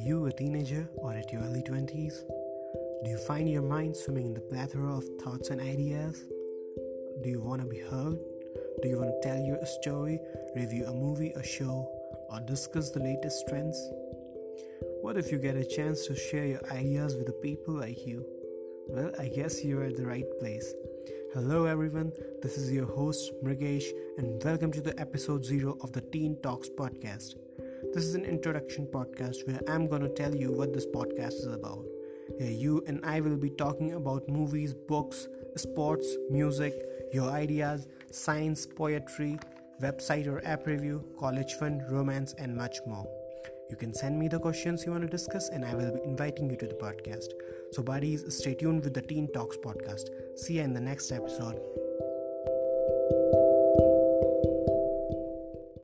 you a teenager or at your early 20s? Do you find your mind swimming in the plethora of thoughts and ideas? Do you want to be heard? Do you want to tell your story, review a movie or show, or discuss the latest trends? What if you get a chance to share your ideas with the people like you? Well, I guess you're at the right place. Hello everyone, this is your host Mrigesh and welcome to the episode 0 of the Teen Talks podcast. This is an introduction podcast where I'm going to tell you what this podcast is about. Here you and I will be talking about movies, books, sports, music, your ideas, science, poetry, website or app review, college fund, romance and much more. You can send me the questions you want to discuss and I will be inviting you to the podcast. So buddies, stay tuned with the Teen Talks podcast. See you in the next episode.